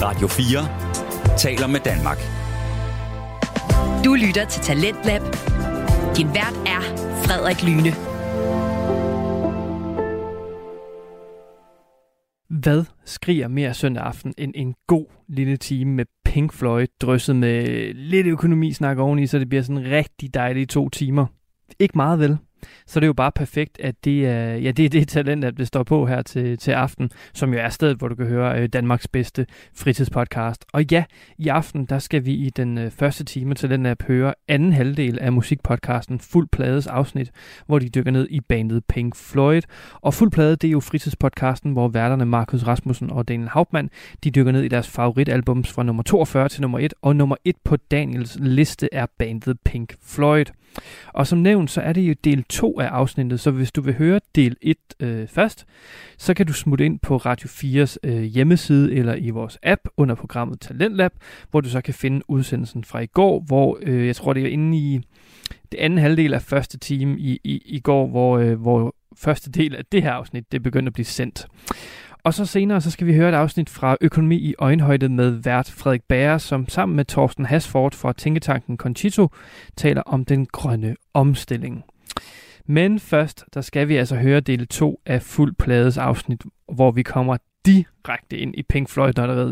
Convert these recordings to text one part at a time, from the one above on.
Radio 4 taler med Danmark. Du lytter til Talentlab. Din vært er Frederik Lyne. Hvad skriger mere søndag aften end en god lille time med Pink Floyd, drysset med lidt økonomisnak oveni, så det bliver sådan rigtig dejlige 2 timer. Ikke meget vel. Så det er jo bare perfekt, at det er det talent, at det står på her til aften, som jo er stedet, hvor du kan høre Danmarks bedste fritidspodcast. Og ja, i aften, der skal vi i den første time Talentlab høre anden halvdel af musikpodcasten Fuld Plades afsnit, hvor de dykker ned i bandet Pink Floyd. Og Fuld Plade, det er jo fritidspodcasten, hvor værterne Markus Rasmussen og Daniel Hauptmann, de dykker ned i deres favoritalbums fra nummer 42 til nummer 1, og nummer 1 på Daniels liste er bandet Pink Floyd. Og som nævnt, så er det jo del 2 af afsnittet, så hvis du vil høre del 1 først, så kan du smutte ind på Radio 4's hjemmeside eller i vores app under programmet Talentlab, hvor du så kan finde udsendelsen fra i går, hvor jeg tror det er inde i det anden halvdel af første time i går, hvor første del af det her afsnit, det begynder at blive sendt. Og så senere, så skal vi høre et afsnit fra Økonomi i øjenhøjde med vært Frederik Bager, som sammen med Torsten Hasford fra tænketanken Concito taler om den grønne omstilling. Men først, der skal vi altså høre del 2 af Fuld Plades afsnit, hvor vi kommer direkte ind i Pink Floyd-nørderiet.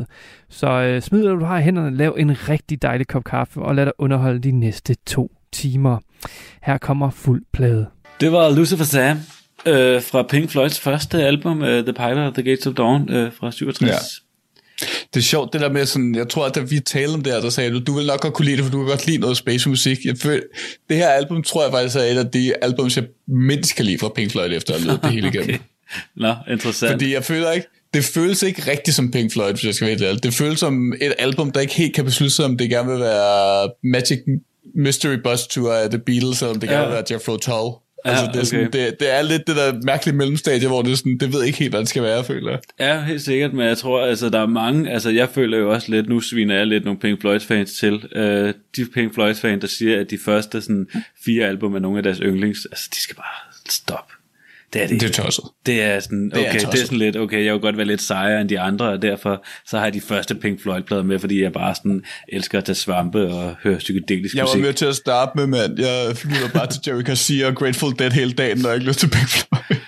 Så smid hvad du har i hænderne, lav en rigtig dejlig kop kaffe og lad dig underholde de næste 2 timer. Her kommer Fuld Plade. Det var Lucifer Sam. Fra Pink Floyds første album, The Pilot of the Gates of Dawn, fra 67. Ja. Det er sjovt, det der med sådan, jeg tror, at da vi talte om det her, der sagde du vil nok godt kunne lide det, for du kan godt lide noget space-musik. Det her album, tror jeg faktisk er et af de albums, jeg mindst kan lide fra Pink Floyd, efter at have ledet det hele igennem. Okay. Nå, interessant. Fordi jeg føler ikke, det føles ikke rigtigt som Pink Floyd, hvis jeg skal være det. Det føles som et album, der ikke helt kan beslutte sig, om det gerne vil være Magic Mystery Bus Tour af The Beatles, eller om det gerne vil være Jethro Tull. Altså, det er, sådan, det er lidt det der mærkelige mellemstadie, hvor det er sådan, det ved ikke helt, hvad det skal være, føler jeg. Ja, helt sikkert, men jeg tror, altså, der er mange, altså, jeg føler jo også lidt, nu sviner jeg lidt nogle Pink Floyd fans til, de Pink Floyd fans, der siger, at de første sådan 4 album er nogle af deres yndlings, altså, de skal bare stoppe. Det er det. Det er tosset. Det er sådan, okay, det er sådan lidt, okay, jeg vil godt være lidt sejere end de andre, og derfor så har jeg de første Pink Floyd-plader med, fordi jeg bare sådan elsker at tage svampe og høre psykedelisk musik. Jeg var med til at starte med, mand. Jeg flytter bare til Jerry Garcia og Grateful Dead hele dagen, når jeg ikke lyst til Pink Floyd.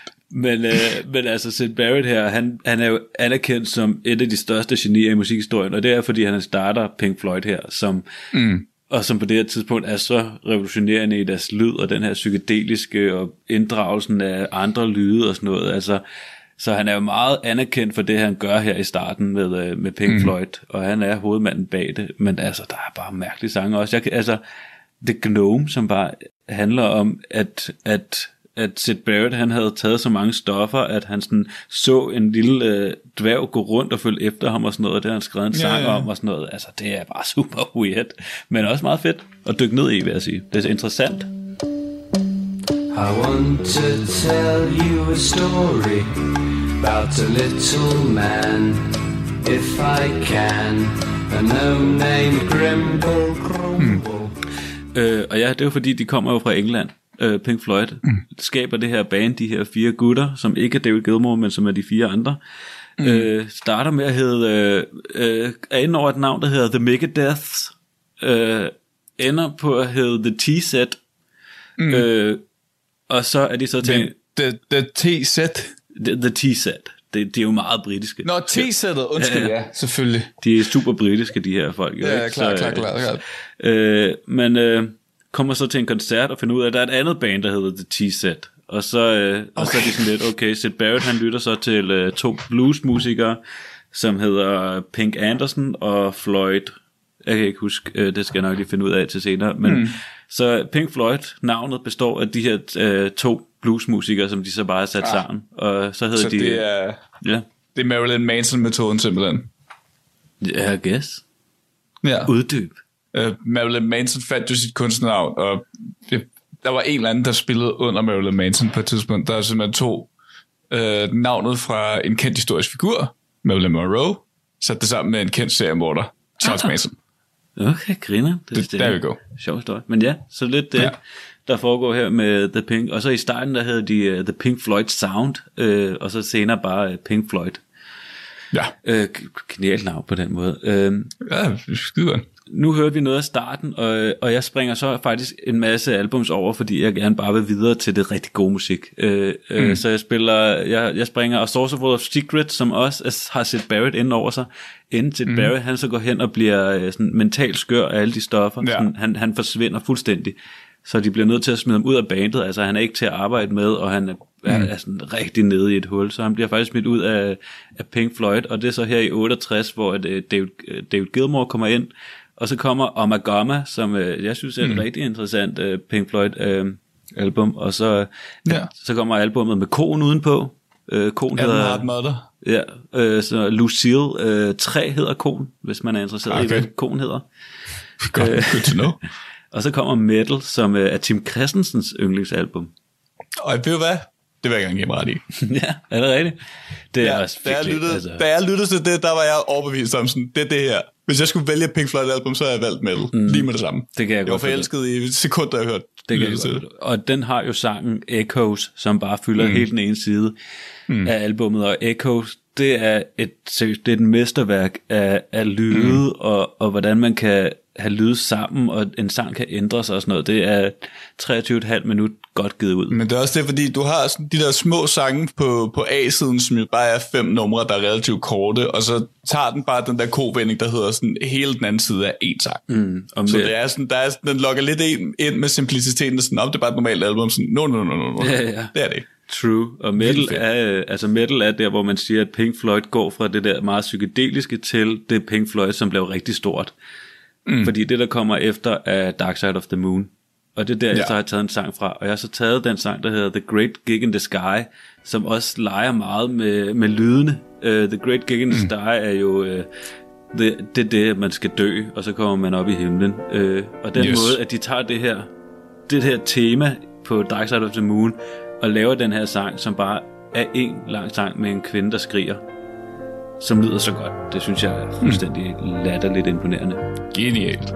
Men altså, Syd Barrett her, han er jo anerkendt som et af de største genier i musikhistorien, og det er, fordi han starter Pink Floyd her, og som på det her tidspunkt er så revolutionerende i deres lyd, og den her psykedeliske og inddragelsen af andre lyde og sådan noget. Altså, så han er jo meget anerkendt for det, han gør her i starten med Pink Floyd, og han er hovedmanden bag det. Men altså, der er bare mærkelige sange også. The Gnome, som bare handler om, at Syd Barrett, han havde taget så mange stoffer, at han sådan så en lille dværg gå rundt og følge efter ham og sådan noget, og det har han skrevet en sang om og sådan noget. Altså, det er bare super weird, men også meget fedt at dykke ned i, vil jeg sige. Det er interessant. I want to tell you a story about a little man, if I can, a gnome named Grimble Grumble. Og ja, det er jo fordi, de kommer jo fra England. Pink Floyd skaber det her band, de her 4 gutter, som ikke er David Gilmour, men som er de 4 andre. Starter med at hedde er inde over et navn, der hedder The Megadeths, ender på at hedde The T-Set, og så er de så til The T-Set. The T-Set. Det er jo meget britiske. Nå, T-sættet, undskyld, ja, selvfølgelig. De er super britiske, de her folk. Ja, klart. Men kommer så til en koncert og finder ud af, at der er et andet band, der hedder The T-Set. Og så er de sådan lidt, okay, Syd Barrett, han lytter så til 2 bluesmusikere, som hedder Pink Anderson og Floyd. Jeg kan ikke huske, det skal jeg nok lige finde ud af til senere. Men så Pink Floyd, navnet består af de her 2 bluesmusikere, som de så bare har sat sammen. Og så hedder så de... det er Marilyn Manson-metoden simpelthen. Ja, I guess. Ja. Uddyb. Marilyn Manson fandt jo sit kunstnernavn, og der var en eller anden, der spillede under Marilyn Manson på et tidspunkt. Der er simpelthen 2 navnet fra en kendt historisk figur, Marilyn Monroe, satte det sammen med en kendt seriemorder, Charles Manson. Okay, griner. Der vi go. Sjov historie. Men ja, så lidt det, der foregår her med The Pink. Og så i starten, der hedder de The Pink Floyd Sound, og så senere bare Pink Floyd. Ja. Genialt navn på den måde. Ja, skide godt. Nu hørte vi noget af starten, og jeg springer så faktisk en masse albums over, fordi jeg gerne bare vil videre til det rigtig gode musik. Så jeg springer A Source of World of Secret, som også har Syd Barrett inden over sig, inden Syd Barrett, han så går hen og bliver sådan mentalt skør af alle de stoffer. Ja. Sådan, han forsvinder fuldstændig. Så de bliver nødt til at smide ham ud af bandet. Altså han er ikke til at arbejde med, og han er sådan rigtig nede i et hul. Så han bliver faktisk smidt ud af Pink Floyd, og det er så her i 68, hvor David Gilmour kommer ind. Og så kommer Omagama, som jeg synes er et rigtig interessant Pink Floyd album. Og så kommer albummet med koen udenpå. Koen hedder Mother. Ja, så Lucille 3 hedder koen, hvis man er interesseret i, hvad koen hedder. Good to know. Og så kommer Metal, som er Tim Christensens yndlingsalbum. Og ved du hvad? Det vil jeg gerne give mig ret i. Ja, er det rigtigt? Det er også da jeg lyttede til det, der var jeg overbevist om sådan, det her. Hvis jeg skulle vælge Pink Floyd album, så havde jeg valgt Metal. Lige med det samme. Det kan jeg var forelsket i sekunder, jeg hørte det. Kan jeg og den har jo sangen Echoes, som bare fylder helt den ene side af albummet. Og Echoes, det er et mesterværk af lyde, og hvordan man kan have lyde sammen, og en sang kan ændre sig og sådan noget. Det er 23,5 minut godt givet ud. Men det er også det, fordi du har sådan de der små sange på A-siden, som jo bare er 5 numre, der er relativt korte, og så tager den bare den der kovending, der hedder sådan hele den anden side af en sang. Så det er sådan, den lokker lidt ind med simpliciteten, sådan, det er bare et normalt album, sådan, no. Ja. Det er det. True, og metal er der, hvor man siger, at Pink Floyd går fra det der meget psykedeliske til det Pink Floyd, som blev rigtig stort. Fordi det, der kommer efter, er Dark Side of the Moon. Og det er der, jeg så har taget en sang fra. Og jeg har så taget den sang, der hedder The Great Gig in the Sky, som også leger meget med lydene. The Great Gig in the Sky er jo det, man skal dø, og så kommer man op i himlen. Og den måde, at de tager det her tema på Dark Side of the Moon, og laver den her sang, som bare er en lang sang med en kvinde, der skriger, som lyder så godt. Det synes jeg er fuldstændig latterligt imponerende. Genialt.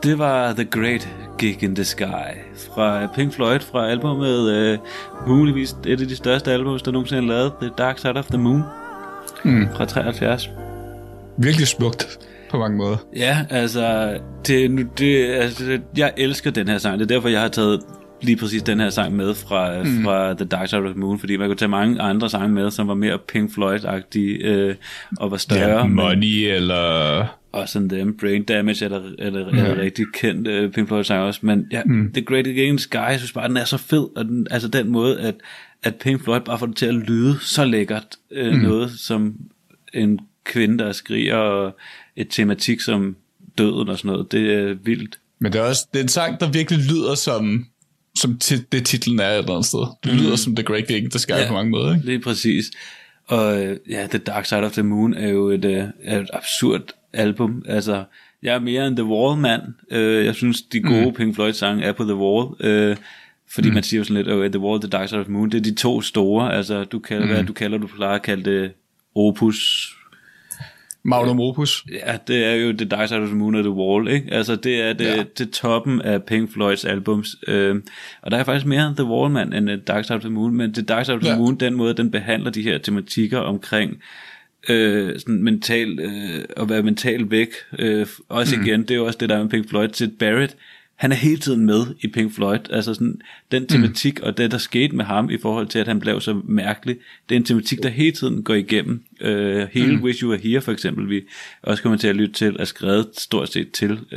Det var The Great Gig in the Sky fra Pink Floyd, fra albumet, muligvis et af de største albums, der nogensinde er lavet, The Dark Side of the Moon, fra 73. Virkelig smukt på mange måder. Ja, altså, jeg elsker den her sang. Det er derfor, jeg har taget lige præcis den her sang med fra The Dark Side of the Moon, fordi man kunne tage mange andre sange med, som var mere Pink Floyd-agtige og var større. Ja, Money eller... Og sådan dem, Brain Damage eller rigtig kendt Pink Floyd-sang også. Men ja, The Great Gig in the Sky, jeg synes bare, den er så fed. Og altså den måde, at Pink Floyd bare får det til at lyde så lækkert. Noget som en kvinde, der skriger, og et tematik som døden og sådan noget. Det er vildt. Men det er en sang, der virkelig lyder som det titlen er et eller andet sted. Det lyder som The Great Gig in the Sky på mange måder, ikke? Det er præcis. Og ja, The Dark Side of the Moon er jo et absurd album. Altså, jeg er mere en The Wall-mand. Jeg synes, de gode Pink Floyd-sange er på The Wall. Fordi man siger jo sådan lidt, The Wall, The Dark Side of the Moon, det er de to store. Altså, du plejer at kalde det opus... Magnum opus. Ja, det er jo The Dark Side of the Moon og The Wall, ikke? Altså, det er det toppen af Pink Floyds albums. Og der er faktisk mere The Wall-mand end The Dark Side of the Moon, men The Dark Side of the Moon, den måde, den behandler de her tematikker omkring sådan mental, at være mentalt væk. Også igen, det er jo også det, der er med Pink Floyd. Syd Barrett, han er hele tiden med i Pink Floyd. Altså sådan, den tematik og det, der skete med ham i forhold til, at han blev så mærkelig, det er en tematik, der hele tiden går igennem. Hele Wish You Were Here, for eksempel, vi også kommer til at lytte til, er skrevet stort set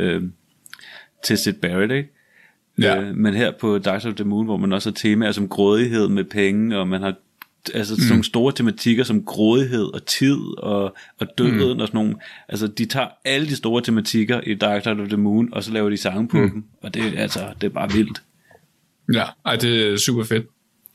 til Syd Barrett, ikke? Ja. Men her på Dark Side of the Moon, hvor man også har temaer som grådighed med penge, og man har altså sådan nogle store tematikker som grådighed og tid og døden og sådan nogle, altså de tager alle de store tematikker i Dark Side of the Moon, og så laver de sange på dem, og det er bare vildt. Ja, det er super fedt.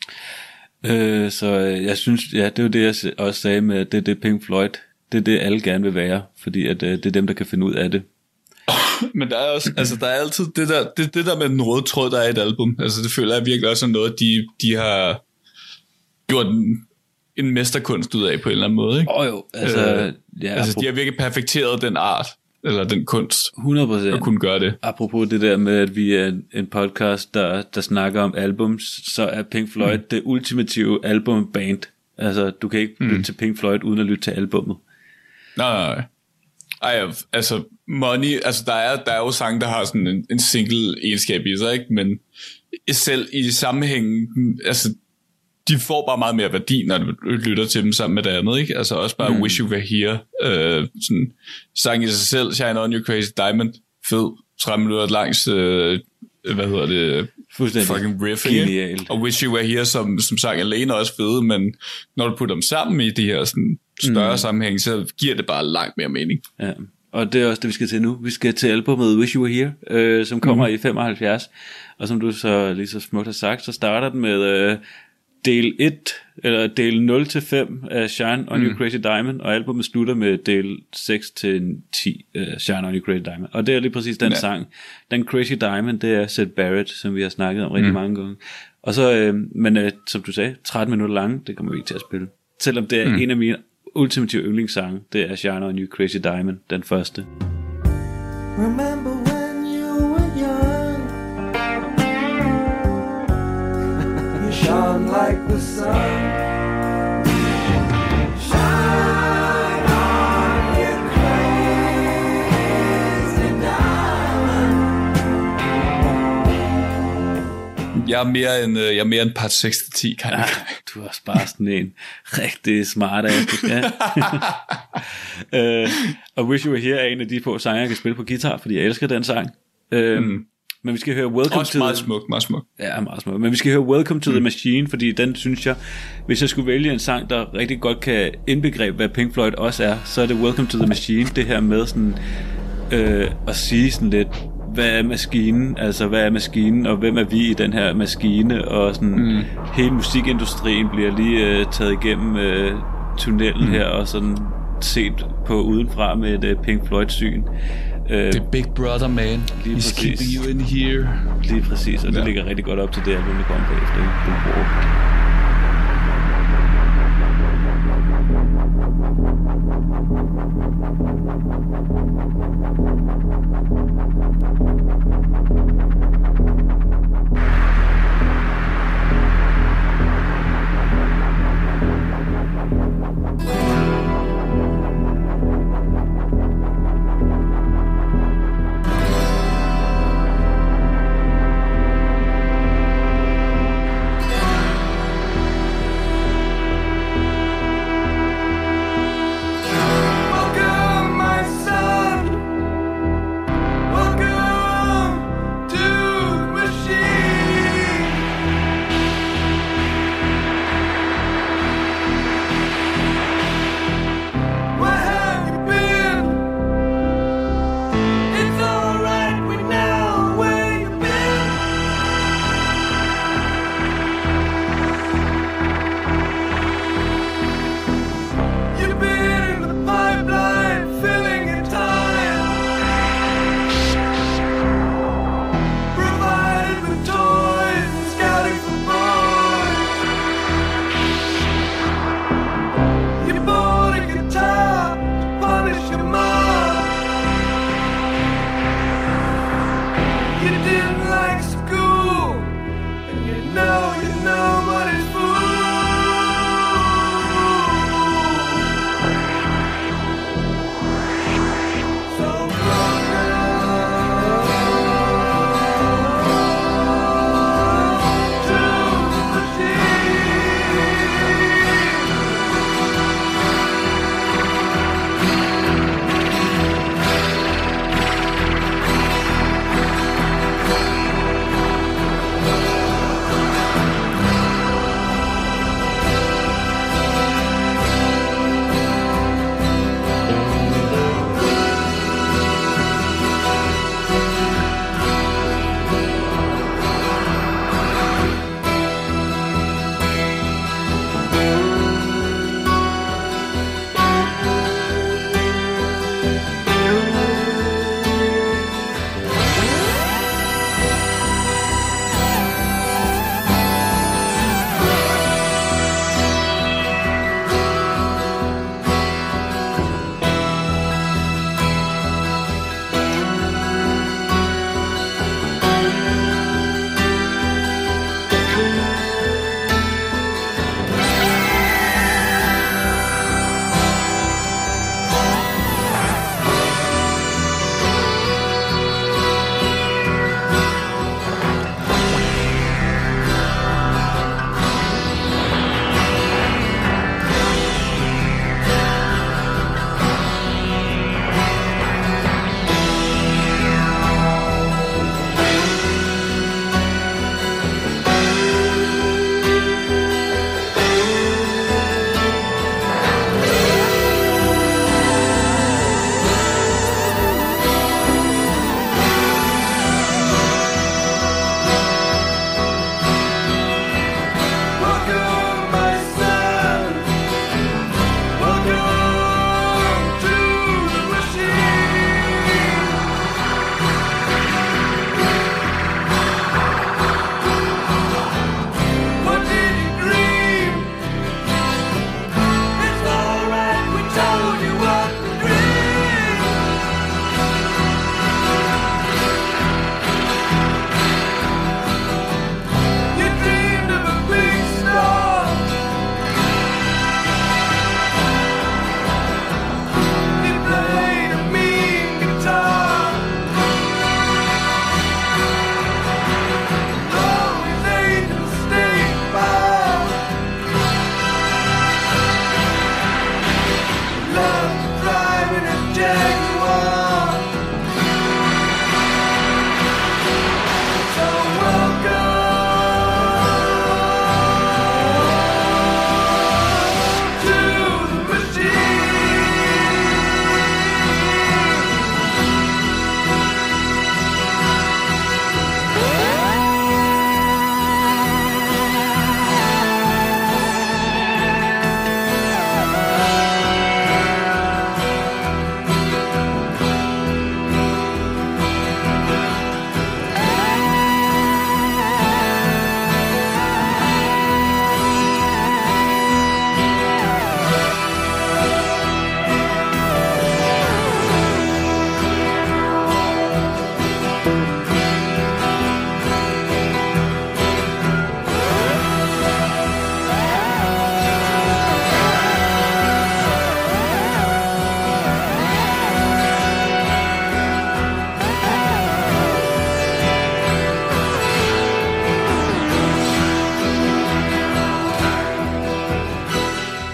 Så jeg synes, ja, det er jo det, jeg også sagde med, at det er Pink Floyd, det er det, alle gerne vil være, fordi at det er dem, der kan finde ud af det. Men der er også, altså der er altid det der med den røde tråd, der er i et album, altså det føler jeg virkelig også er noget, de har gjort en mesterkunst ud af på en eller anden måde, ikke? Jo, altså... de har virkelig perfekteret den art, eller den kunst. 100%. At kunne gøre det. Apropos det der med, at vi er en podcast, der snakker om albums, så er Pink Floyd det ultimative albumband. Altså, du kan ikke lytte til Pink Floyd, uden at lytte til albummet. Nej. Ej, altså, Money, altså der er jo sange, der har sådan en single egenskab i sig, ikke? Men selv i sammenhængen, altså, de får bare meget mere værdi, når du lytter til dem sammen med det andet, ikke? Altså også bare Wish You Were Here, sådan sang i sig selv, Shine On You Crazy Diamond, fed, 30 minutter langs, fucking riff, ikke? Og Wish You Were Here som sang alene også fede, men når du putter dem sammen i de her sådan større sammenhæng, så giver det bare langt mere mening. Ja. Og det er også det, vi skal til nu. Vi skal til albumet Wish You Were Here, som kommer i 75, og som du så lige så smukt har sagt, så starter den med del 1, eller del 0-5 af Shine On You Crazy Diamond, og albumet slutter med del 6-10 Shine On You Crazy Diamond. Og det er lige præcis den sang. Den Crazy Diamond, det er Syd Barrett, som vi har snakket om rigtig mange gange. Og så, men som du sagde, 13 minutter lange, det kommer vi ikke til at spille. Selvom det er en af mine ultimative yndlingssange, det er Shine On You Crazy Diamond, den første. Remember when you were young, you shone like the sun. Shine on you crazy diamond. Jeg er mere en part 6-10, kan jeg. Du er også bare sådan en rigtig smart ass. Ja. Og Wish You Were Here er en af de få sange, jeg kan spille på guitar, fordi jeg elsker den sang. Men vi skal høre Welcome også to meget smuk, meget smuk. Ja, meget smuk. Men vi skal høre Welcome to the Machine, fordi den synes jeg, hvis jeg skulle vælge en sang, der rigtig godt kan indbegribe, hvad Pink Floyd også er, så er det Welcome to the Machine. Det her med sådan at sige sådan lidt, hvad er maskinen? Altså, hvad er maskinen, og hvem er vi i den her maskine? Og sådan, hele musikindustrien bliver lige taget igennem tunnelen her, og sådan set på udenfra med et Pink Floyd-syn. The Big Brother Man, he's keeping you in here. Lige præcis, og det ligger rigtig godt op til det album, der kommer bagefter.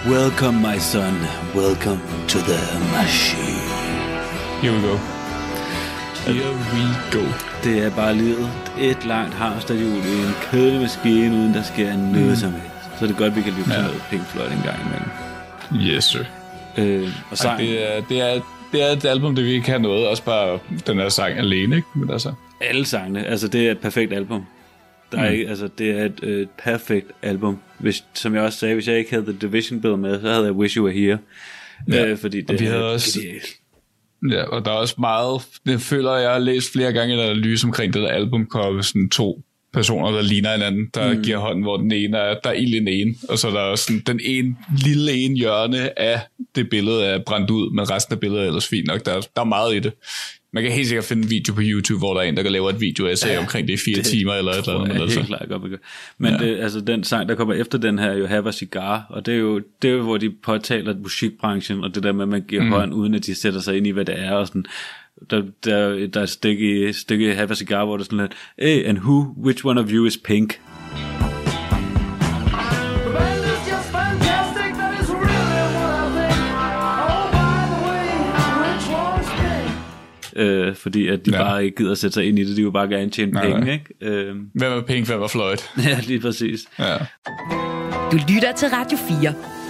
Welcome, my son. Welcome to the machine. Here we go. Here we go. Det er bare livet. Et langt hamsterhjul i en kedelig maskine, uden der sker noget som helst. Så er det godt, vi kan lytte til noget Pink Floyd en gang imellem. Yes, sir. Og sang, det er et album, det vi kan noget. Også bare den her sang alene, ikke? Men altså. alle sangene. Altså, det er et perfekt album. Der er ikke, altså, det er et perfekt album. Som jeg også sagde, hvis jeg ikke havde The Division-billede med, så havde jeg Wish You Were Here. Ja. Fordi det vi er også, genialt. ja, og der er også meget, det føler jeg har læst flere gange en analyse omkring det der albumcover, sådan 2 personer, der ligner hinanden, der giver hånden, hvor den ene er, der er ild i den ene, og så er der også sådan, den ene lille hjørne af det billede er brændt ud, men resten af billedet er ellers fint nok. Der er meget i det. Man kan helt sikkert finde en video på YouTube, hvor der er en, der kan lave et video-essay omkring det i 4 timer eller et eller andet. Helt klart godt. Men det, altså, den sang, der kommer efter den her, jo Have a Cigar, og det er jo hvor de påtaler musikbranchen, og det der med, at man giver hånd, uden at de sætter sig ind i, hvad det er, og sådan. Der er et stykke Have a Cigar, hvor der sådan lidt, hey, and which one of you is pink? Fordi at de bare ikke gider at sætte sig ind i det. De vil bare gerne tjene penge, ikke? Hvem er Pink, hvem er Floyd? Ja, lige præcis. Ja. Du lytter til Radio 4.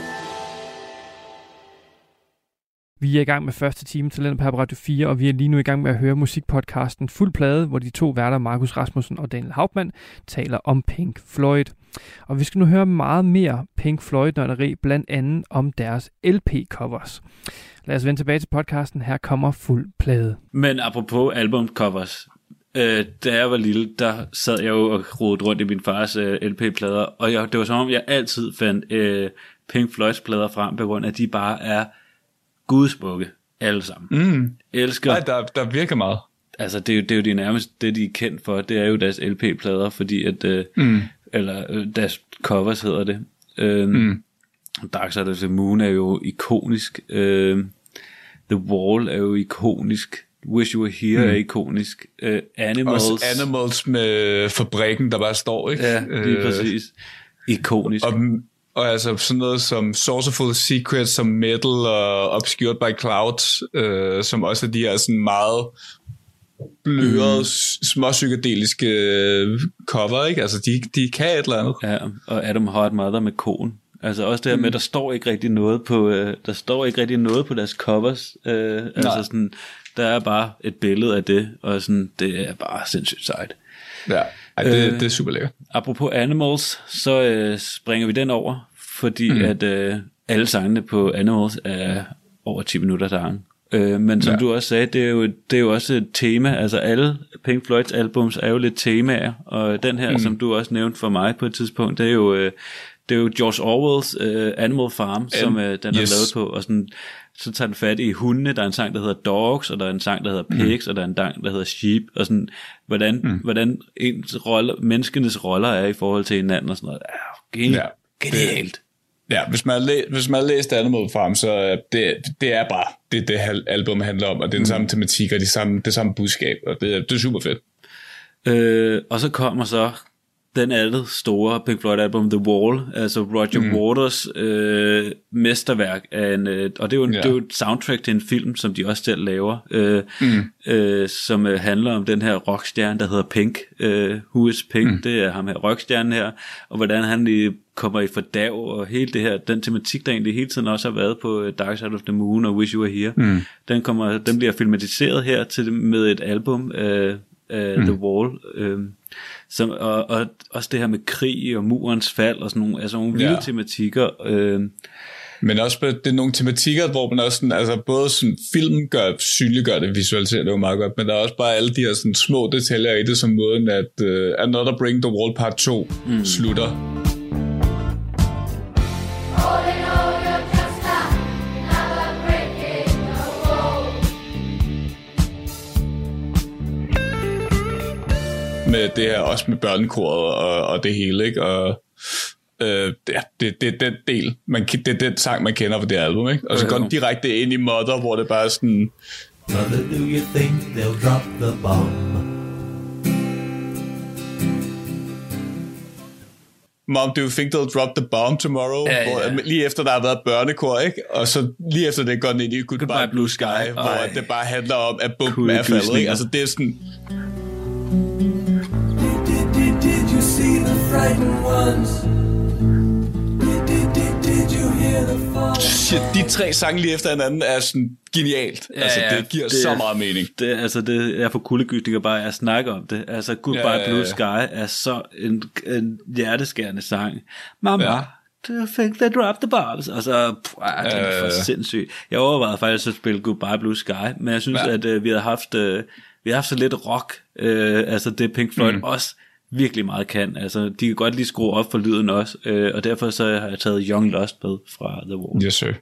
Vi er i gang med første time Talent på Radio 4, og vi er lige nu i gang med at høre musikpodcasten Fuld Plade, hvor de 2 værter, Markus Rasmussen og Daniel Hauptmann, taler om Pink Floyd. Og vi skal nu høre meget mere Pink Floyd-nørderi, blandt andet om deres LP-covers. Lad os vende tilbage til podcasten. Her kommer Fuld Plade. Men apropos albumcovers, da jeg var lille, der sad jeg jo og rodede rundt i min fars LP-plader, og det var som om, jeg altid fandt Pink Floyds plader frem, på grund af, at de bare er gudsbukke, alle sammen. Elsker. Nej, der virker meget. Altså, det er jo det nærmest, det de er kendt for, det er jo deres LP-plader, fordi at, eller deres covers hedder det. Dark Side of the Moon er jo ikonisk. The Wall er jo ikonisk. Wish You Were Here er ikonisk. Animals. Også Animals med fabrikken, der bare står, ikke? Ja, lige præcis. Ikonisk. Og altså sådan noget som Sourceful Secrets, som Metal og Obscured by Clouds, som også er de her sådan meget bløde, småpsykedeliske cover, ikke? Altså de kan et eller andet. Ja, og Adam Hot Mother med kon. Altså også det her med, der står ikke rigtig noget på deres covers. Altså sådan, der er bare et billede af det, og sådan, det er bare sindssygt sejt. Ja, det er super lækkert. Apropos Animals, så springer vi den over, fordi at alle sangene på Animals er over 10 minutter lang. Men som du også sagde, det er jo også et tema. Altså alle Pink Floyds albums er jo lidt temaer, og den her, som du også nævnte for mig på et tidspunkt, det er jo George Orwells Animal Farm, som den er lavet på, og sådan, så tager den fat i hundene. Der er en sang, der hedder Dogs, og der er en sang, der hedder Pigs, og der er en sang, der hedder Sheep, og sådan, hvordan menneskenes roller er i forhold til hinanden, og sådan noget. Genialt. Ja, hvis man har læst Animal Farm, så det er bare det album handler om, og det er den samme tematik, og det samme budskab, og det er super fedt. Og så kommer så den andet store Pink Floyd album, The Wall, altså Roger Waters mesterværk af og det er jo et soundtrack til en film, som de også selv laver, som handler om den her rockstjerne, der hedder Pink. Who is Pink? Det er ham her, rockstjernen her, og hvordan han lige kommer i fordav, og hele det her, den tematik, der egentlig hele tiden også har været på Dark Side of the Moon og Wish You Were Here, den bliver filmatiseret her med et album, The Wall, og også det her med krig og murens fald og sådan nogle vilde tematikker. Men også det er nogle tematikker, hvor man også sådan, altså både sådan film synliggør det, visualiserer det jo meget godt, men der er også bare alle de her sådan små detaljer i det, som måden at Another Bring the Wall Part 2 slutter. Med det her, også med børnekoret og det hele, ikke? Og det er den del, det er den sang, man kender fra det album, ikke? Og så går den direkte ind i Mother, hvor det bare er sådan... Mother, do you think they'll drop the bomb? Mom, do you think they'll drop the bomb tomorrow? Hvor, lige efter der har været børnekor, ikke? Og så lige efter det går den ind i Goodbye Blue Sky, hvor det bare handler om, at bomben er faldet, ikke? Altså det er sådan... Did you see the frightened ones? Did you hear the fall? Shit, de 3 sange lige efter hinanden er sådan genialt. Altså det giver så meget mening. Det er for kuldegysninger bare at snakke om det. Altså Goodbye Blue Sky er så en hjerteskærende sang. Mama, do you think they dropped the bombs? Og så det er for sindssygt. Jeg overvejede faktisk at spille Goodbye Blue Sky, men jeg synes at vi har haft så lidt rock. Altså det Pink Floyd også virkelig meget kan. Altså de kan godt lige skrue op for lyden også, og derfor så har jeg taget Young Lost med fra The Wall. Yes, sir.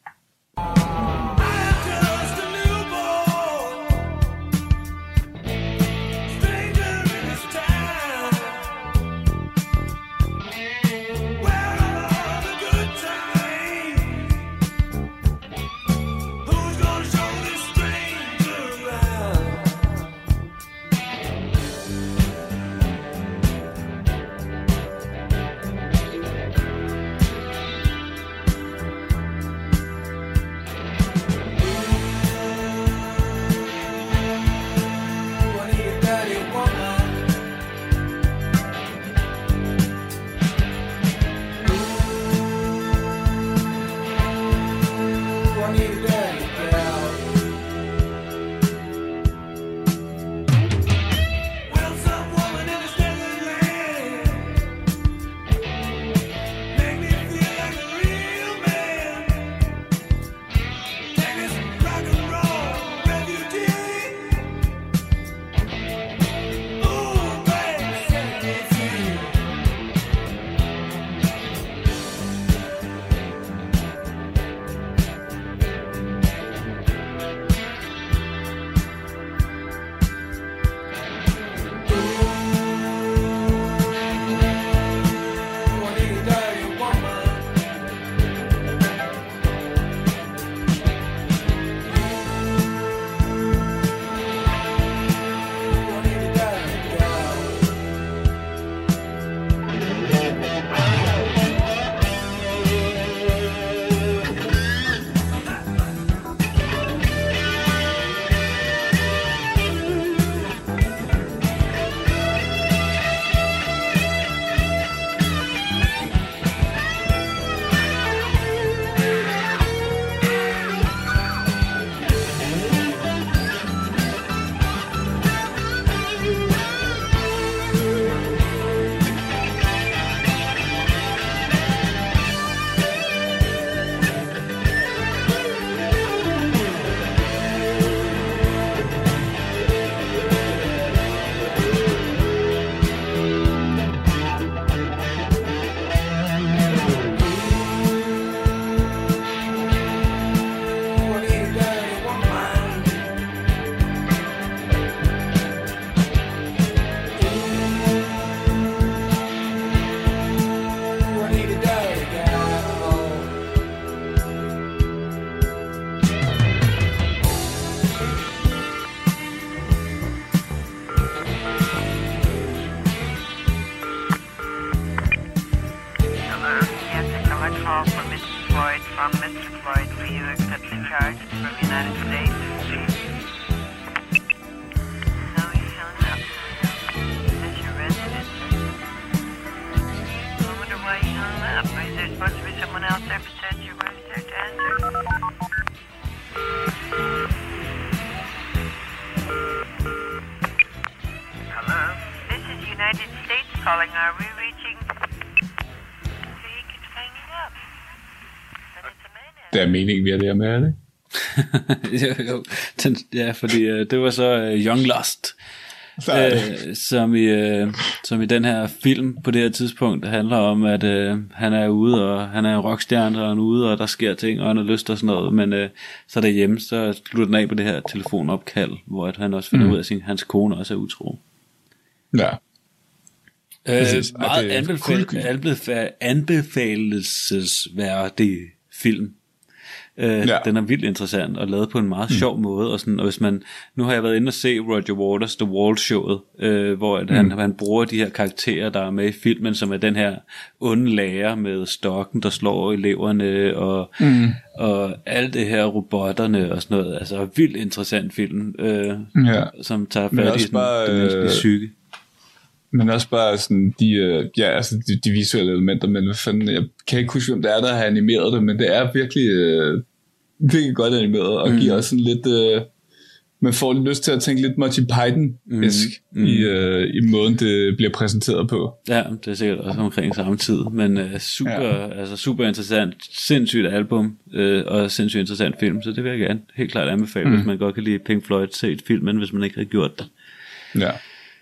Det er meningen, vi er der med, er det? Ja, fordi det var så Young Lost, som i den her film på det her tidspunkt handler om, at han er ude, og han er en rockstjerne, og han er ude, og der sker ting, og han har lyst og sådan noget, men så derhjemme, så slutter den af på det her telefonopkald, hvor at han også finder ud af, at hans kone også er utro. Ja. Meget anbefalelsesværdig film. Den er vildt interessant og lavet på en meget sjov måde, og sådan, og hvis man, nu har jeg været inde og se Roger Waters The Wall-showet, hvor han bruger de her karakterer, der er med i filmen, som er den her onde lærer med stokken, der slår eleverne, og alt det her robotterne og sådan noget, altså vildt interessant film, som tager fat i den menneskelige psyke. Men også bare sådan de visuelle elementer, men hvad fanden, jeg kan ikke huske, hvem det er, der har animeret det, men det er virkelig, virkelig godt animeret, og giver også sådan lidt, man får lyst til at tænke lidt Monty Python-esk i måden, det bliver præsenteret på. Ja, det er sikkert også omkring samme tid, men super interessant, sindssygt album, og sindssygt interessant film, så det vil jeg gerne helt klart anbefale, hvis man godt kan lide Pink Floyd, set filmen, hvis man ikke har gjort det. Ja.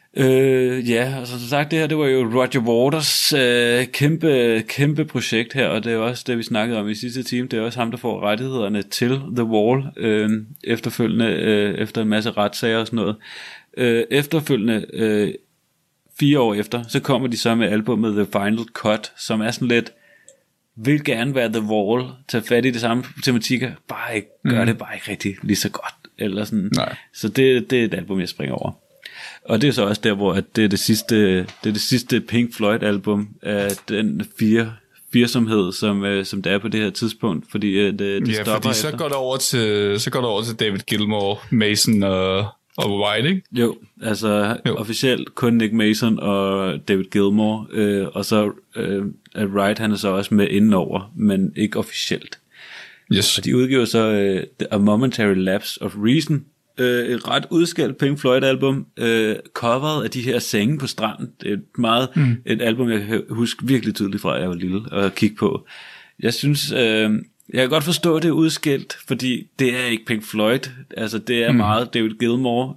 Altså som sagt, det her, det var jo Roger Waters kæmpe projekt her, og det er også det, vi snakkede om i sidste time. Det er også ham, der får rettighederne til The Wall efterfølgende, efter en masse retssager og sådan noget. Efterfølgende 4 år efter, så kommer de så med albumet The Final Cut, som er sådan lidt, vil gerne være The Wall, tage fat i det samme tematikker, bare ikke gør det bare ikke rigtig lige så godt, eller sådan. Nej. Så det er et album, jeg springer over. Og det er så også der, hvor at det er det sidste Pink Floyd album af den firsomhed, som det er på det her tidspunkt, fordi det stopper fordi så går det over til David Gilmour, Mason og White, ikke? Jo, altså officielt kun Nick Mason og David Gilmour, og så Wright, han er så også med indenover, men ikke officielt. Yes. Og de udgiver så A Momentary Lapse of Reason, et ret udskældt Pink Floyd album, coveret af de her senge på stranden. Det er et album, jeg kan huske virkelig tydeligt fra, at jeg var lille og kigge på. Jeg synes, jeg kan godt forstå, det er udskældt, fordi det er ikke Pink Floyd. Altså, det er meget David Gilmour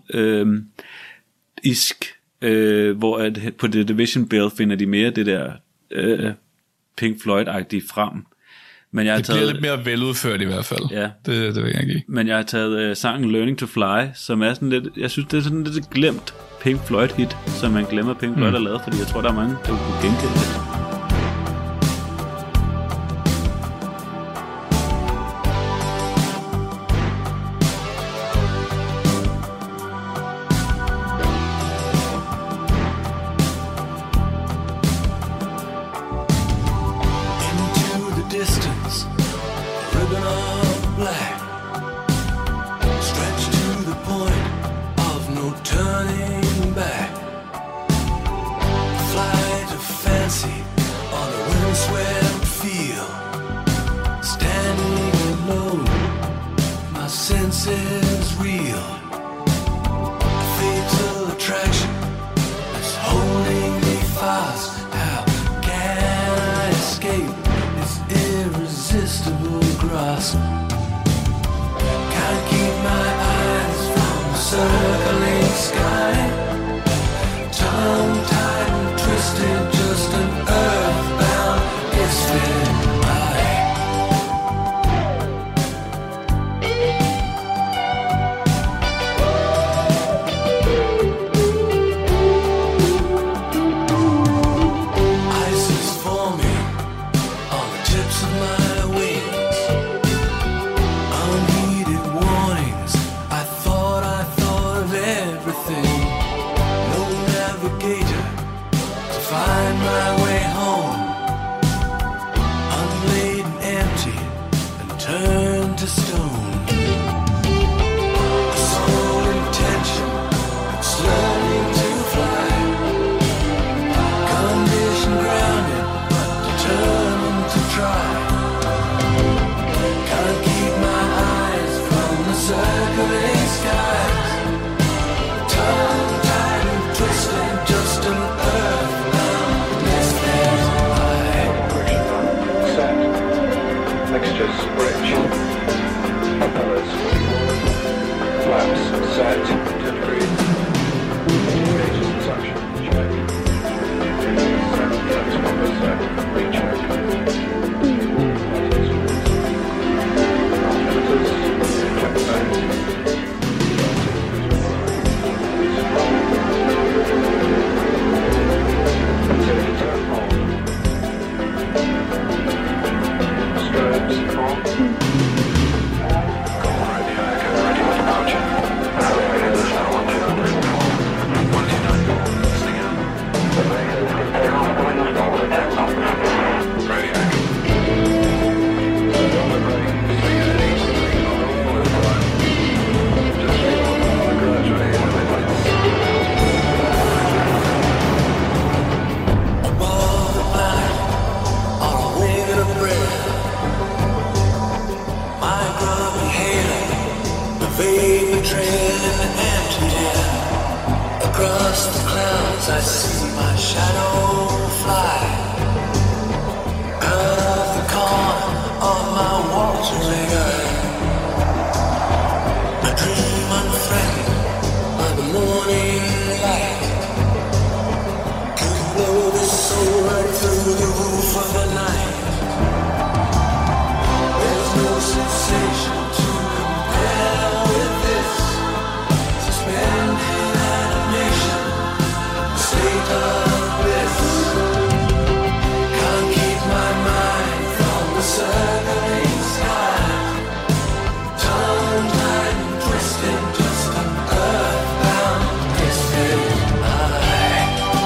isk, hvor at på The Division Bell finder de mere det der Pink Floyd-agtige frem. Men jeg har bliver lidt mere veludført i hvert fald. Ja. Det vil jeg give. Men jeg har taget sangen Learning to Fly, som er sådan lidt, jeg synes det er sådan lidt glemt Pink Floyd hit, som man glemmer Pink Floyd har lavet, fordi jeg tror der er mange, der kunne genkende det. trail in the empty air. Across the clouds I see my shadow fly. Out of the corner of my water layer, I dream unthreatened by the morning light. Could blow this soul right through the roof of the night. There's no sensation to compare with this. Suspended animation, state of bliss. Can't keep my mind from the circling sky. Tongue tied and twisted, just an earthbound distant eye.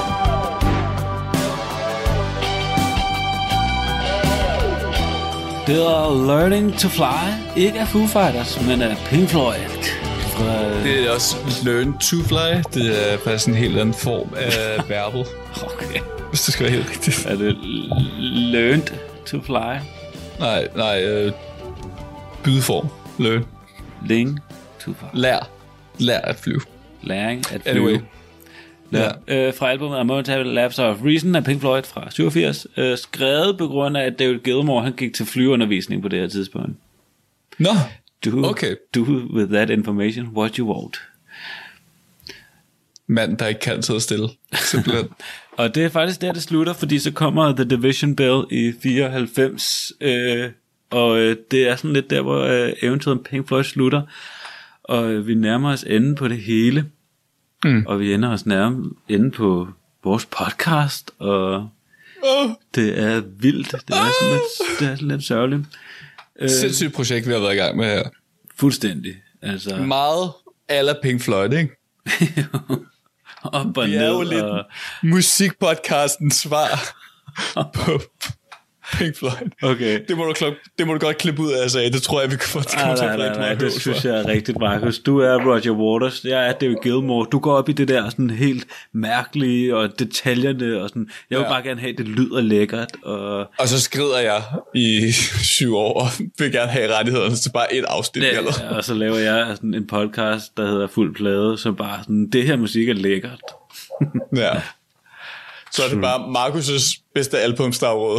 Det er Learning to Fly, ikke af Foo Fighters, men af Pink Floyd. Det er også Learn to Fly. Det er faktisk en helt anden form af verbal. Okay. Hvis det skal være helt rigtigt. Er det Learned to Fly? Nej, bydeform. Learn. Ling to Fly. Lær at flyve. Læring at flyve. Anyway. Ja. Fra albumet A Momentary Lapse of Reason af Pink Floyd fra 87. Skrevet på grund af, at David Gilmour han gik til flyundervisning på det her tidspunkt. Nå, Okay. Do with that information what you want. Mand, der ikke kan sidde stille. Simpelthen. Og det er faktisk der, det slutter, fordi så kommer The Division Bell i 94, og det er sådan lidt der, hvor eventyret om Pink Floyd slutter, og vi nærmer os enden på det hele, og vi ender os nærmere enden på vores podcast, og det er vildt, det er sådan lidt sørgeligt. Sindssygt projekt, vi har været i gang med her. Fuldstændig. Altså. Meget a la Pink Floyd, ikke? Op og Vi ned. er jo lidt musikpodcastens svar på Pink Floyd. Okay. Det må du godt klippe ud af, altså. Det tror jeg, vi kan få til at Nej, det synes jeg er rigtigt, Markus. Du er Roger Waters, jeg er David Gilmour. Du går op i det der sådan helt mærkelige og detaljerne og sådan. Jeg vil bare gerne have, det lyder lækkert. Og så skrider jeg i 7 år og vil gerne have rettighederne til bare et afsnit. Ja, og så laver jeg sådan en podcast, der hedder Fuld Plade, som bare sådan, det her musik er lækkert. Ja. Så er det bare Markus' bedste albumstarråd.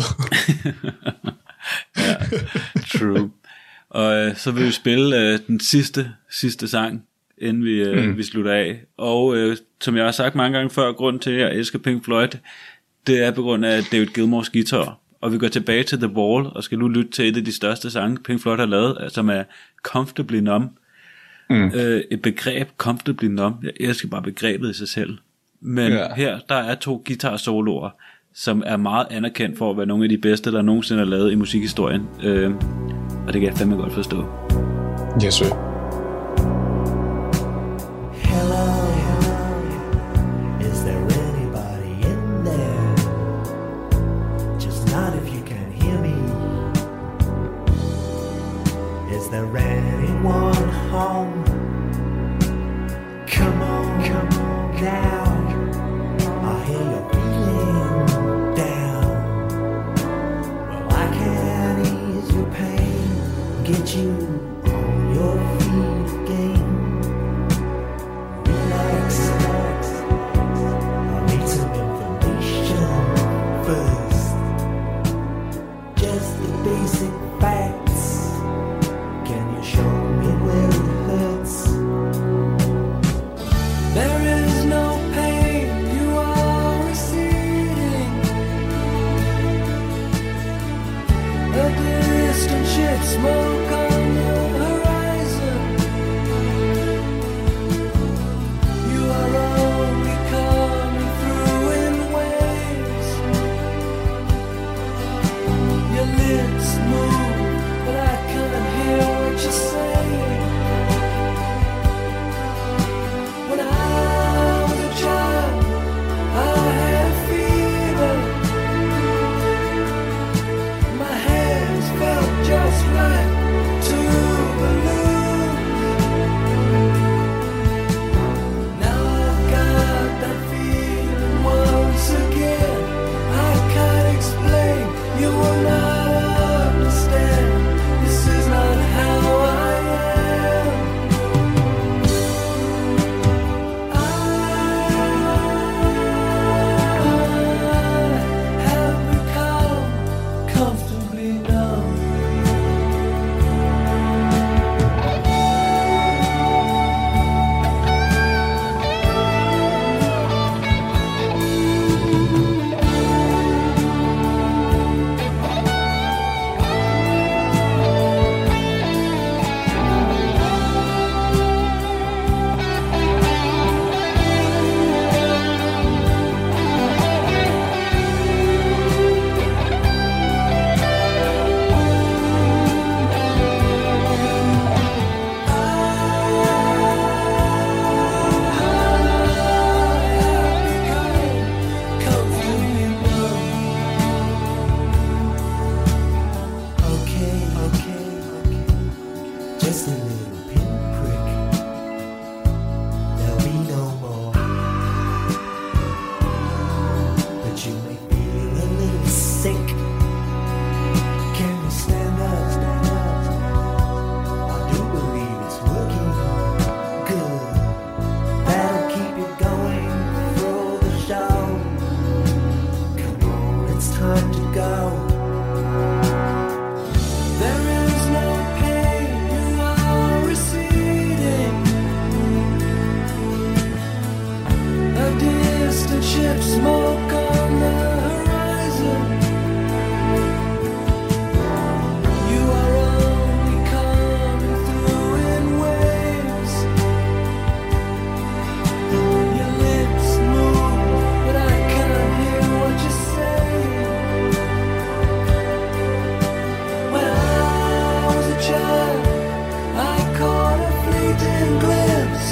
Ja, true. Og så vil vi spille den sidste sang, inden vi slutter af. Og som jeg har sagt mange gange før, grunden til, at jeg elsker Pink Floyd, det er på grund af David Gilmours guitar. Og vi går tilbage til The Wall, og skal nu lytte til et af de største sange, Pink Floyd har lavet, som er Comfortably Numb. Et begreb, Comfortably Numb. Jeg elsker bare begrebet i sig selv. Men her, der er 2 guitar-soloer, som er meget anerkendt for at være nogle af de bedste, der nogensinde er lavet i musikhistorien. Og det kan jeg fandme godt forstå. Yes, sir. Hello, is there anybody in there? Just not if you can hear me. Is there anyone home? Come on now. I hear you're feeling down. Well, I can ease your pain, get you on your feet again. Relax. I need some information first. Just the basic facts. Can you show me where it hurts? There is no pain, you are receding. A distant ship, smoke on the horizon. just a little pinprick. There'll be no more. But you may feel a little sick. Can you stand up? Stand up. I do believe it's working good. That'll keep you going through the show. Come on, it's time to go. There is no pain, you are receding. A distant ship, smoke on the horizon. You are only coming through in waves. Your lips move, but I can't hear what you say. When I was a child, I caught a fleeting glimpse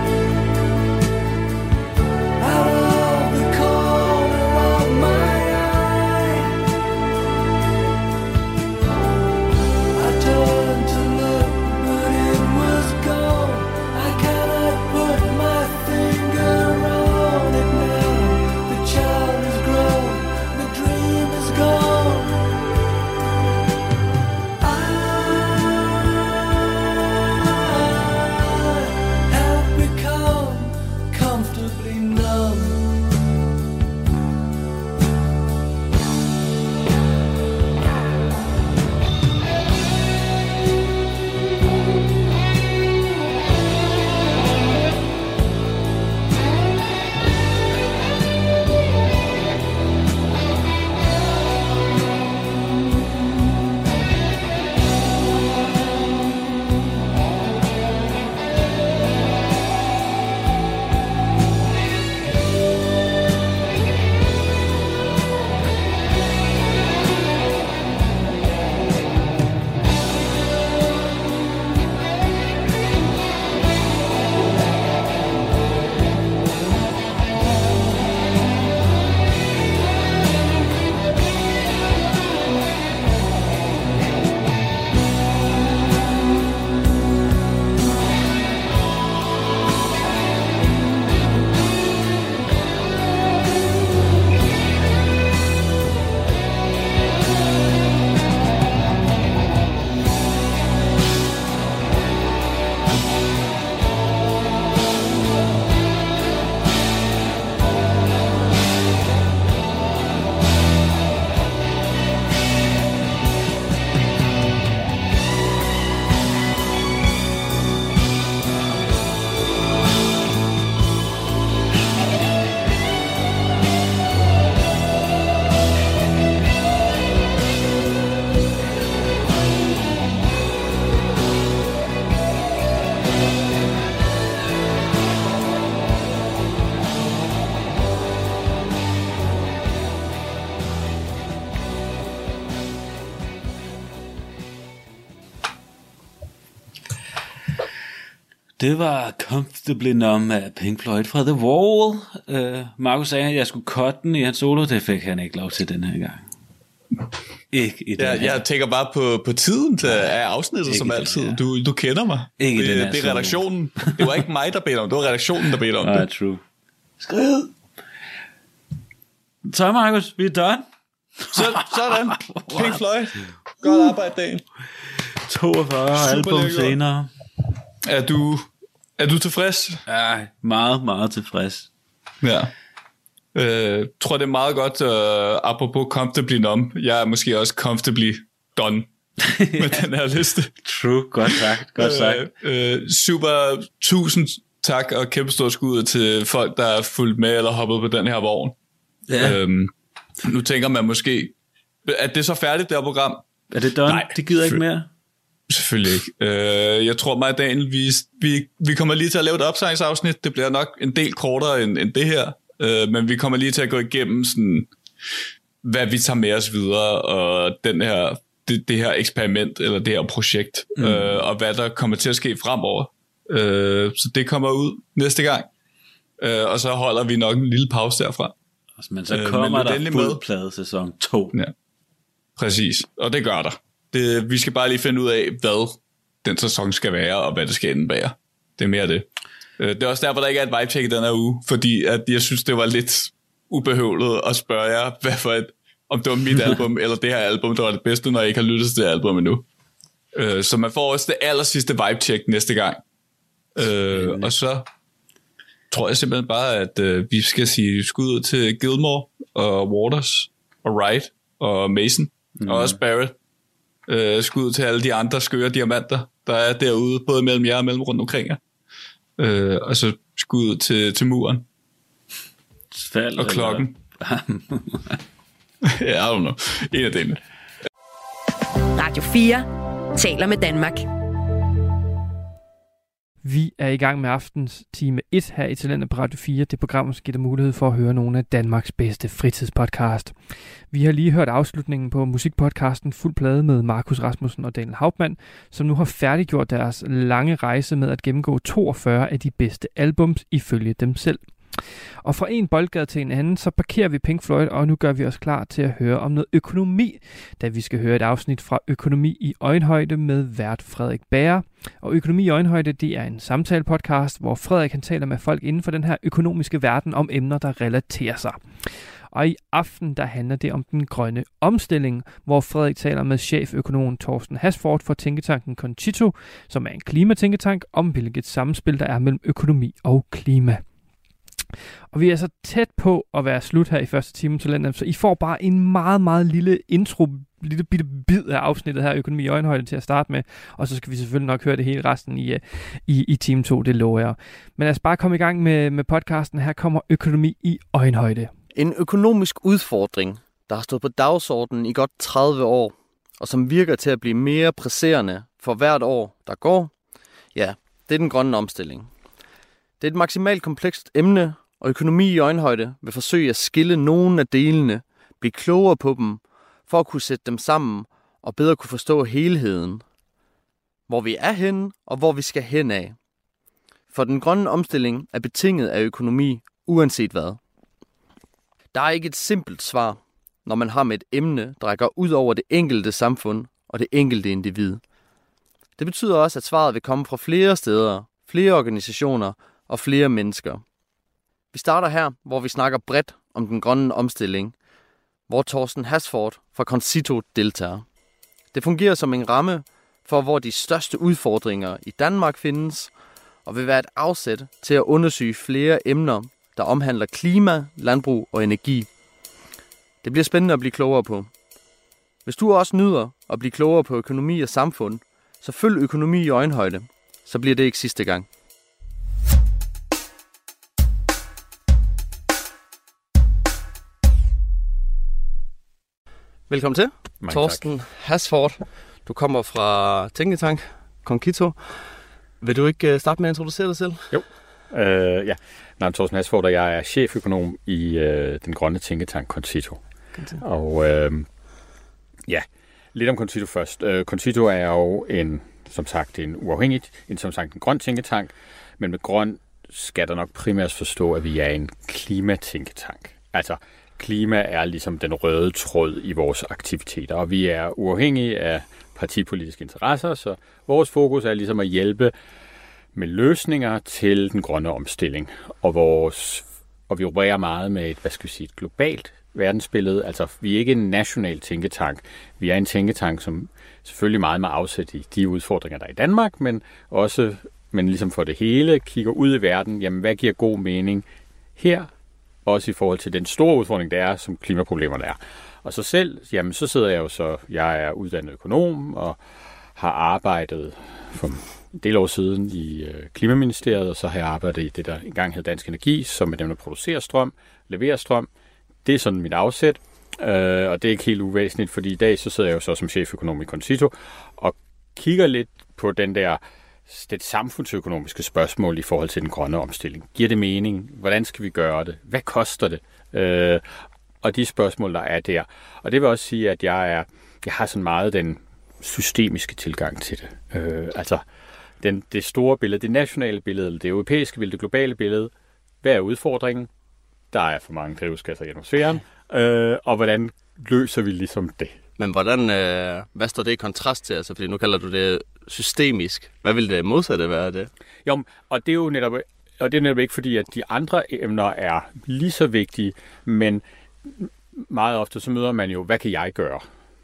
out of the corner of my eye. I turned to look, but it was gone. I cannot put my finger on it now. The child is grown, the dream is gone. I have become comfortably numb. Det var Comfortably Numb af Pink Floyd fra The Wall. Markus sagde, at jeg skulle cutte den i hans solo. Det fik han ikke lov til den her gang. Ikke i den her. Jeg tænker bare på tiden af afsnittet, som altid. Du kender mig. Ikke det, den her det er redaktionen. Det var ikke mig, der bedte om det. var redaktionen, der bedte om det. True. Skrid. Så Markus, vi er done. Sådan. Pink Floyd. Godt arbejde dagen. 42 album senere. Er du tilfreds? Ja, meget, meget tilfreds. Ja. Tror det er meget godt, apropos comfortably numb. Jeg er måske også comfortably done med den her liste. True, godt sagt. Super, tusind tak og kæmpe stort skud til folk, der er fulgt med eller hoppet på den her vogn. Ja. Nu tænker man måske, er det så færdigt, det her program? Er det done? Nej, det gider ikke mere. Selvfølgelig ikke. Jeg tror mig, Daniel, vi kommer lige til at lave et opsejlingsafsnit. Det bliver nok en del kortere end det her. Men vi kommer lige til at gå igennem sådan, hvad vi tager med os videre, og det her eksperiment, eller det her projekt, og hvad der kommer til at ske fremover. Så det kommer ud næste gang. Og så holder vi nok en lille pause derfra. Men så kommer der fuldplade sæson 2. Ja, præcis. Og det gør der. Vi skal bare lige finde ud af, hvad den sæson skal være, og hvad det skal indebære. Det er mere det. Det er også derfor, der ikke er et vibe-check i den her uge, fordi at jeg synes, det var lidt ubehøvlet at spørge jer, om det var mit album, eller det her album, der var det bedste, når jeg ikke har lyttet til det album endnu. Så man får også det aller sidste vibe-check næste gang. Og så tror jeg simpelthen bare, at vi skal sige skud ud til Gilmore, og Waters, og Wright, og Mason, og også Barrett. Skud ud til alle de andre skøre diamanter, der er derude, både mellem jer og mellem rundt omkring jer. Og så skud ud til muren. Fald, og klokken. Ja, I don't know. En af delene. Radio 4 taler med Danmark. Vi er i gang med aftens time 1 her i Talentet på Radio 4. Det program, som giver dig mulighed for at høre nogle af Danmarks bedste fritidspodcast. Vi har lige hørt afslutningen på musikpodcasten Fuld Plade med Markus Rasmussen og Daniel Hauptmann, som nu har færdiggjort deres lange rejse med at gennemgå 42 af de bedste albums ifølge dem selv. Og fra en boldgade til en anden, så parkerer vi Pink Floyd, og nu gør vi os klar til at høre om noget økonomi, da vi skal høre et afsnit fra Økonomi i Øjenhøjde med vært Frederik Bager. Og Økonomi i Øjenhøjde, det er en samtalepodcast, hvor Frederik han taler med folk inden for den her økonomiske verden om emner, der relaterer sig. Og i aften, der handler det om den grønne omstilling, hvor Frederik taler med cheføkonom Thorsten Hasford for tænketanken Concito, som er en klimatænketank, om hvilket samspil der er mellem økonomi og klima. Og vi er så tæt på at være slut her i første time til Talentet, så I får bare en meget, meget lille intro, lille bitte bid af afsnittet her, Økonomi i Øjenhøjde, til at starte med, og så skal vi selvfølgelig nok høre det hele resten i time 2, det lover jeg. Men lad os bare komme i gang med podcasten. Her kommer Økonomi i Øjenhøjde. En økonomisk udfordring, der har stået på dagsordenen i godt 30 år, og som virker til at blive mere presserende for hvert år, der går, ja, det er den grønne omstilling. Det er et maksimalt komplekst emne, og Økonomi i Øjenhøjde vil forsøge at skille nogle af delene, blive klogere på dem, for at kunne sætte dem sammen og bedre kunne forstå helheden. Hvor vi er henne, og hvor vi skal hen af. For den grønne omstilling er betinget af økonomi, uanset hvad. Der er ikke et simpelt svar, når man har med et emne, der rækker ud over det enkelte samfund og det enkelte individ. Det betyder også, at svaret vil komme fra flere steder, flere organisationer og flere mennesker. Vi starter her, hvor vi snakker bredt om den grønne omstilling, hvor Thorsten Hasford fra Concito deltager. Det fungerer som en ramme for, hvor de største udfordringer i Danmark findes, og vil være et afsæt til at undersøge flere emner, der omhandler klima, landbrug og energi. Det bliver spændende at blive klogere på. Hvis du også nyder at blive klogere på økonomi og samfund, så følg Økonomi i Øjenhøjde, så bliver det ikke sidste gang. Velkommen til, Thorsten Hasford. Du kommer fra Tænketank Concito. Vil du ikke starte med at introducere dig selv? Jo. Ja. Navn Thorsten Hasford, og jeg er cheføkonom i den grønne tænketank Concito. Og ja, lidt om Concito først. Concito er jo en grøn tænketank, men med grøn skal der nok primært forstå, at vi er en klimatænketank. Altså, klima er ligesom den røde tråd i vores aktiviteter, og vi er uafhængige af partipolitiske interesser, så vores fokus er ligesom at hjælpe med løsninger til den grønne omstilling. Og vi opererer meget med et globalt verdensbillede. Altså, vi er ikke en national tænketank. Vi er en tænketank, som selvfølgelig meget med afsæt i de udfordringer, der er i Danmark, men ligesom for det hele kigger ud i verden. Jamen, hvad giver god mening her? Også i forhold til den store udfordring, der er, som klimaproblemerne er. Og så selv, jamen så sidder jeg er uddannet økonom og har arbejdet for en del år siden i Klimaministeriet, og så har jeg arbejdet i det, der engang hed Dansk Energi, som er dem, der producerer strøm, leverer strøm. Det er sådan mit afsæt, og det er ikke helt uvæsentligt, fordi i dag så sidder jeg jo så som cheføkonom i Concito og kigger lidt på det samfundsøkonomiske spørgsmål i forhold til den grønne omstilling. Giver det mening? Hvordan skal vi gøre det? Hvad koster det? Og de spørgsmål, der er der. Og det vil også sige, at jeg har sådan meget den systemiske tilgang til det. Altså det store billede, det nationale billede, det europæiske billede, det globale billede. Hvad er udfordringen? Der er for mange drivhusgasser i atmosfæren. Og hvordan løser vi ligesom det? Men hvad står det i kontrast til? Altså, fordi nu kalder du det systemisk. Hvad vil det modsatte være af det? Jo, og det er jo netop ikke fordi, at de andre emner er lige så vigtige, men meget ofte så møder man jo, hvad kan jeg gøre?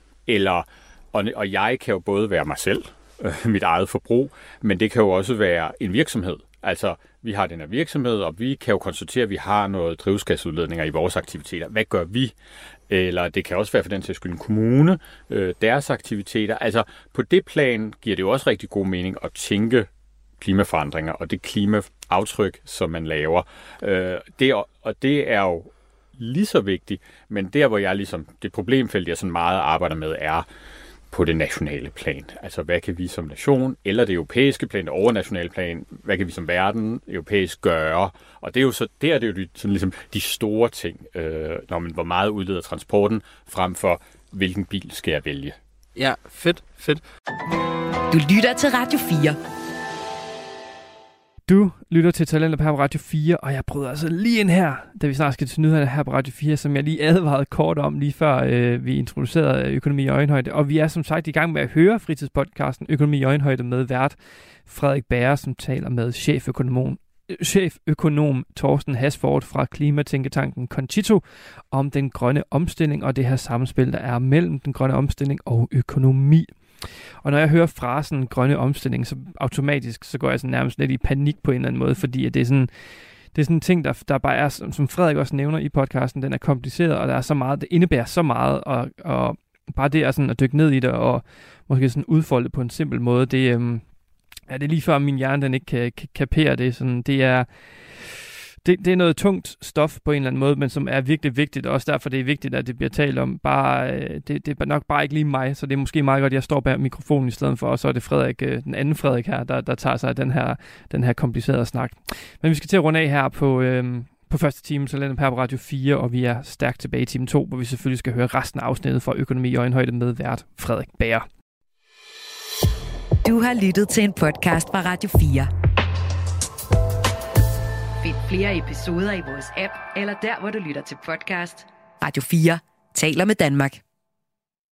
Og jeg kan jo både være mig selv, mit eget forbrug, men det kan jo også være en virksomhed. Altså, vi har den her virksomhed, og vi kan jo konstatere, at vi har noget drivhusgasudledninger i vores aktiviteter. Hvad gør vi? Eller det kan også være for den sags skyld en kommune, deres aktiviteter. Altså, på det plan giver det jo også rigtig god mening at tænke klimaforandringer og det klimaaftryk, som man laver. Det er jo lige så vigtigt, men der, hvor jeg ligesom, det problemfelt, jeg sådan meget arbejder med, er på det nationale plan. Altså, hvad kan vi som nation, eller det europæiske plan, det overnationale plan, hvad kan vi som verden europæisk gøre? Og det er jo så, der er det jo sådan ligesom de store ting, hvor meget udleder transporten, frem for hvilken bil skal jeg vælge. Ja, fedt. Du lytter til Radio 4. Du lytter til Talentlab her på Radio 4, og jeg bryder altså lige ind her, da vi snart skal til nyhederne her på Radio 4, som jeg lige advarede kort om, lige før vi introducerede Økonomi i Øjenhøjde. Og vi er som sagt i gang med at høre fritidspodcasten Økonomi i Øjenhøjde med vært Frederik Bager, som taler med cheføkonom Torsten Hasford fra klimatænketanken Concito om den grønne omstilling og det her samspil, der er mellem den grønne omstilling og økonomi. Og når jeg hører frasen grønne omstilling, så automatisk så går jeg sådan nærmest lidt i panik på en eller anden måde, fordi at det er sådan en ting, der bare er, som Frederik også nævner i podcasten, den er kompliceret, og der er så meget, det indebærer så meget, og bare det er sådan at dykke ned i det, og måske sådan udfolde det på en simpel måde, det er lige før min hjerne den ikke kan kapere det. Sådan, det er noget tungt stof på en eller anden måde, men som er virkelig vigtigt, og også derfor det er vigtigt, at det bliver talt om. Det er nok bare ikke lige mig, så det er måske meget godt, at jeg står bag mikrofonen i stedet for, og så er det Frederik, den anden Frederik her, der tager sig af den her komplicerede snak. Men vi skal til at runde af her på første time, så lander her på Radio 4, og vi er stærkt tilbage i time 2, hvor vi selvfølgelig skal høre resten af afsnittet fra Økonomi i Øjenhøjde med vært Frederik Bager. Du har lyttet til en podcast fra Radio 4. Find flere episoder i vores app, eller der, hvor du lytter til podcast. Radio 4 taler med Danmark.